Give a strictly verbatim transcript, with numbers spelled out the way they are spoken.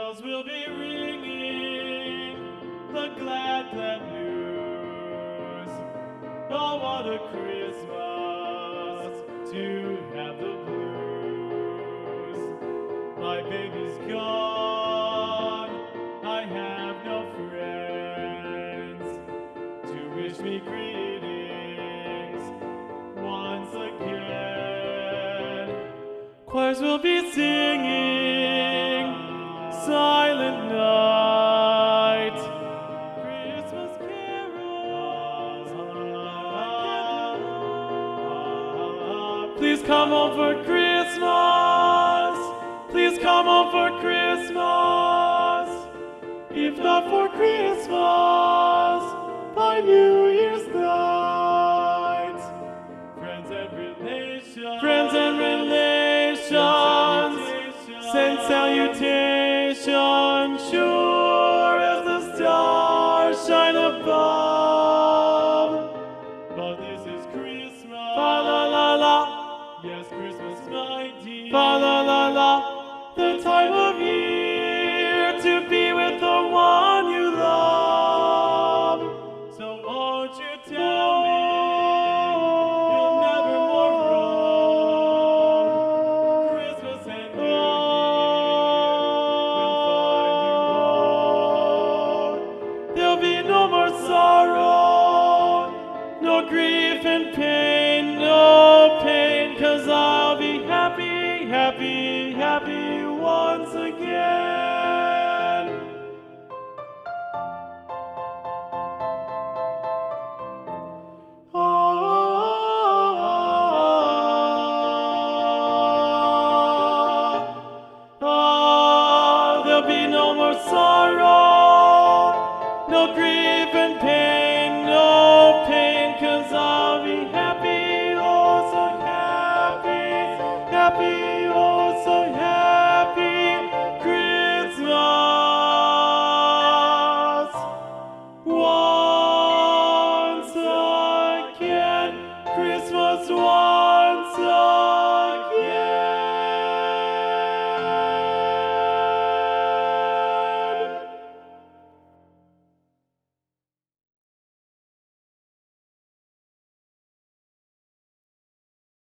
bells will be ringing the glad, glad news. Oh, what a Christmas to have the blues. My baby's gone, I have no friends to wish me greetings once again. Choirs will be singing Silent Night, Christmas carols. Please come home for Christmas. Please come home for Christmas. If not for Christmas, by New Year's night. Friends and relations, friends and relations, send salutations, sure as the stars shine above. But this is Christmas, fa la la la. Yes, Christmas, my dear, fa la la la. The time of year to be with the one you love. So won't you tell me you'll never more roam? Christmas and New Year will find you home. There'll be no more sorrow, no grief and pain, no pain, 'cause I'll be happy, happy, happy once again. Ah, ah, there'll be no more sorrow, no grief and pain.